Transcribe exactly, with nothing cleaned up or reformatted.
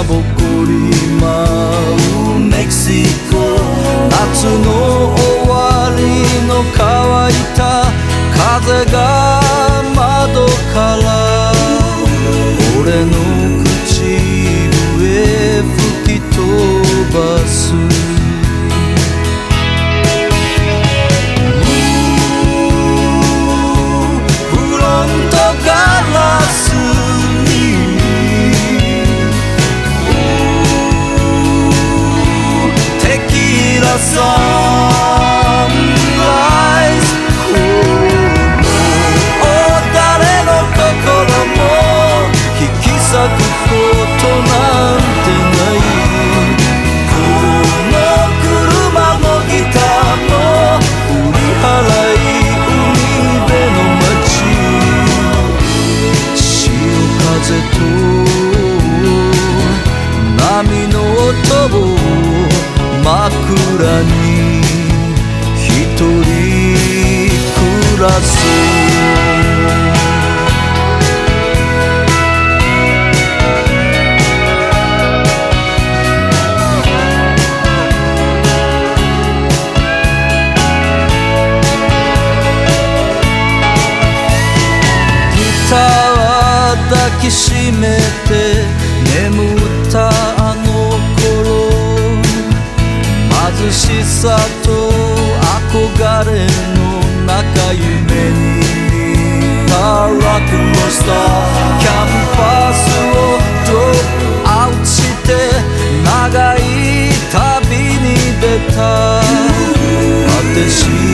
ぼこり舞うメキシコ、夏の終わりの乾いた風が窓から俺の口笛吹き飛ばす。フロントガラスにテキーラサンライズ、誰の心も引き裂くことなんてない。この車のギターの振り払い、海辺の街、潮風と波の音を枕に一人暮らす。抱きしめて眠ったあの頃、貧しさと憧れの中夢に見たロックンロスター、キャンパスをドロップアウトして長い旅に出た。果てし